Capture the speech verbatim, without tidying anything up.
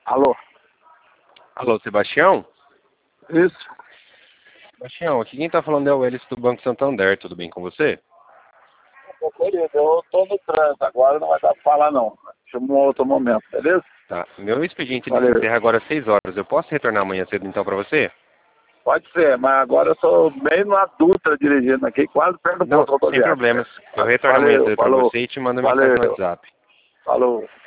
Alô? Alô, Sebastião? Isso? Sebastião, aqui quem tá falando é o Elis do Banco Santander, tudo bem com você? Ô, querido, eu tô no trânsito agora, não vai dar pra falar não. Chama um outro momento, beleza? Tá, meu expediente ele se Valeu. encerra agora às seis horas, eu posso retornar amanhã cedo então pra você? Pode ser, mas agora eu tô bem na Dutra dirigindo aqui, quase perto do Não, ponto sem rodoviário. problemas. Eu retorno amanhã Valeu, cedo pra falou. você e te mando mensagem no Valeu. WhatsApp. Falou.